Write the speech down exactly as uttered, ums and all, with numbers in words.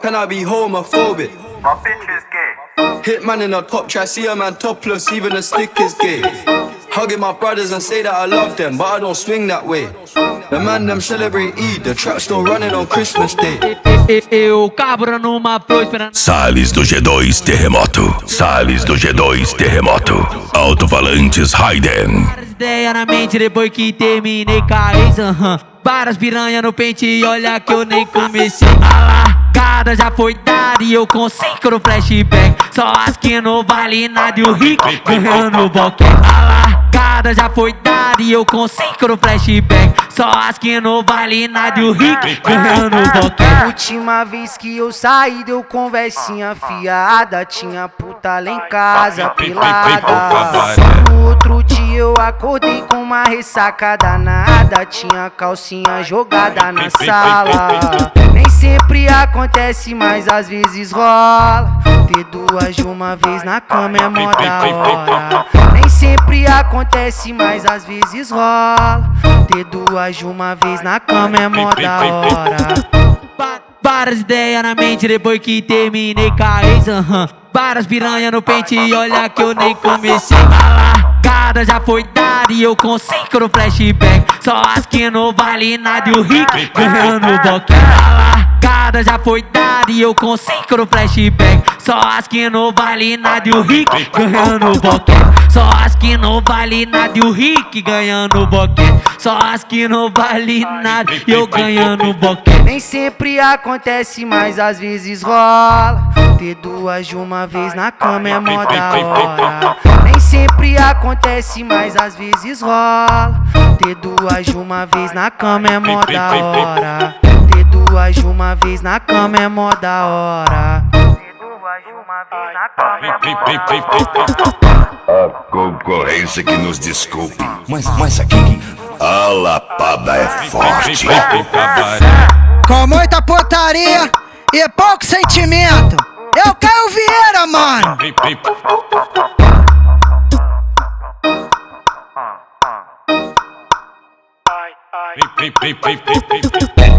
can I be homophobic? My bitch is gay. Hit man in the top, try see a man topless, even a stick is gay. Hugging my brothers and say that I love them, but I don't swing that way. The man them celebrate Eid, the trap still running on Christmas Day. Eu cabra numa pro esperando. Salles do G dois Terremoto. Salles do G dois Terremoto. Alto-falantes Raiden. Várias ideias na mente depois que terminei com a ex, aham. Várias piranha no pente e olha que eu nem comecei. A largada já foi dada e eu consigo no flashback. Só as que não vale nada e o rico ganhando o boquete. A largada já foi dada e eu consigo no flashback. Só as que não vale nada e o rico ganhando o boquete. Última vez que eu saí deu conversinha fiada. Tinha puta lá em casa pelada. No outro dia eu acordei com uma ressaca danada. Tinha calcinha jogada na sala. Nem sempre acontece, mas às vezes rola. Ter duas de uma vez na cama é mó da hora. Nem sempre acontece, mas às vezes rola. Ter duas de uma vez na cama é mó da hora. Várias ideias na mente depois que terminei com a ex, aham. Várias piranha no pente e olha que eu nem comecei. A largada já foi dada e eu consigo no flashback. Só as que não vale nada e o rico ganhando o boquete. A largada já foi dada e eu consigo no flashback. Só as que não vale nada e o rico ganhando o boquete. Só as que não vale nada e o rico ganhando o boquete. Só as que não vale nada e eu ganhando o boquete. Nem sempre acontece, mas às vezes rola. Ter duas de uma vez na cama é mó da hora. Nem sempre acontece, mas às vezes rola. Ter duas de uma vez na cama é mó da hora. Ter duas de uma vez na cama é mó da hora. Ter duas de uma vez na cama é mó da hora. A concorrência que nos desculpe, mas, mas aqui a lapada é forte. Com muita putaria e pouco sentimento. Eu quero Vieira, mano. Ai, ai.